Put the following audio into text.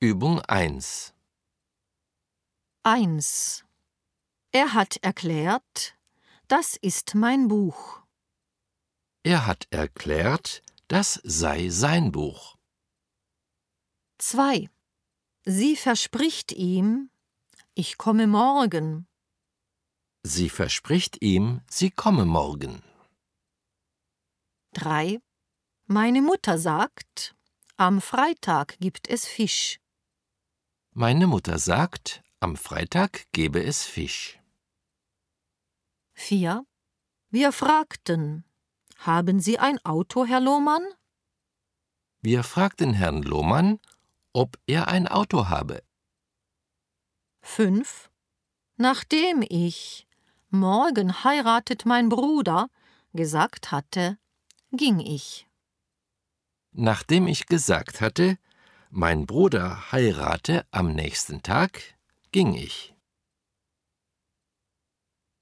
Übung 1. 1. Er hat erklärt, das ist mein Buch. Er hat erklärt, das sei sein Buch. 2. Sie verspricht ihm, ich komme morgen. Sie verspricht ihm, sie komme morgen. 3. Meine Mutter sagt, am Freitag gibt es Fisch. Meine Mutter sagt, am Freitag gebe es Fisch. 4. Wir fragten, haben Sie ein Auto, Herr Lohmann? Wir fragten Herrn Lohmann, ob er ein Auto habe. 5. Nachdem ich, morgen heiratet mein Bruder, gesagt hatte, ging ich. Nachdem ich gesagt hatte, mein Bruder heirate am nächsten Tag, ging ich.